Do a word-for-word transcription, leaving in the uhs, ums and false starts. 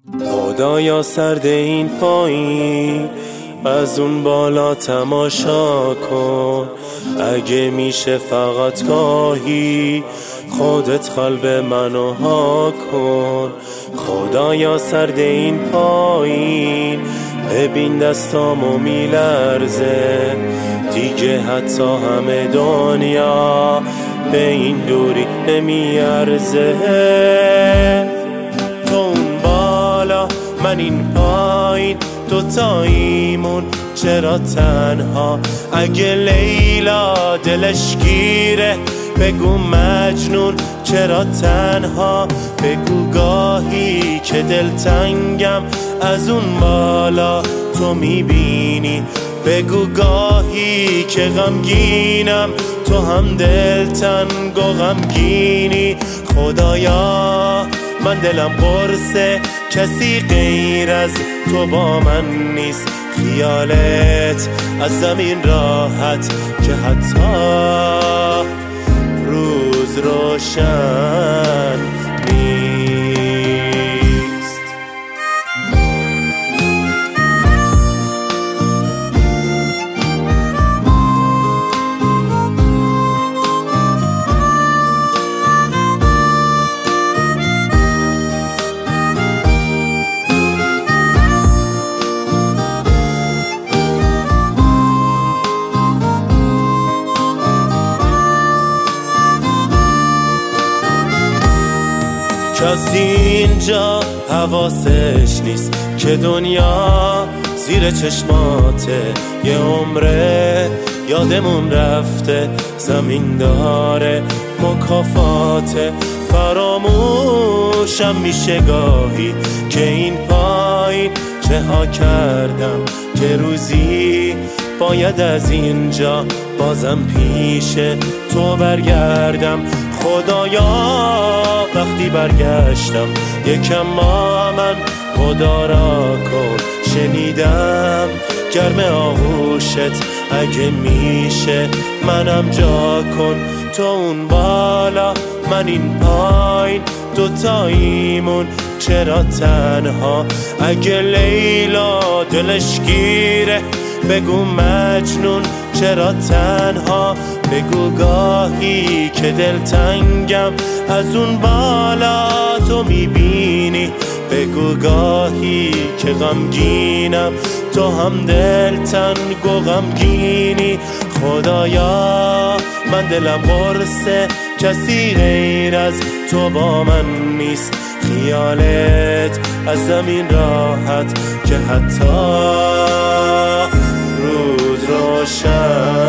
خدایا سرد این پایین از اون بالا تماشا کن، اگه میشه فقط گاهی خودت قلب منو ها کن. خدایا سرد این پایین ببین دستامو میلرزه، دیگه حتی همه دنیا به این دوری نمیارزه. تو اون بالا من این پایین، دوتاییمون چرا تنها؟ اگه لیلا دلش گیره بگو مجنون چرا تنها؟ بگو گاهی که دلتنگم از اون بالا تو میبینی، بگو گاهی که غمگینم تو هم دلتنگ و غمگینی. خدایا من دلم قرصه کسی غیر از تو با من نیست، خیالت از زمین راحت که حتی روز روشن نیست. کسی اینجا حواسش نیست که دنیا زیر چشماته، یه عمره یادمون رفته زمین داره مکافاته. فراموشم میشه گاهی که این پایین چه ها کردم که روزی باید از اینجا بازم پیش تو برگردم. خدایا وقتی برگشتم یکم ما من خدا را کن، شنیدم گرم آغوشت اگه میشه منم جا کن. تو اون بالا من این پایین، دوتاییمون چرا تنها؟ اگه لیلا دلش گیره بگو مجنون چرا تنها؟ بگو گاهی که دلتنگم از اون بالا تو میبینی، بگو گاهی که غمگینم تو هم دلتنگ و غمگینی. خدایا من دلم قرصه کسی غیر از تو با من نیست، خیالت از زمین راحت که حتی روز روشن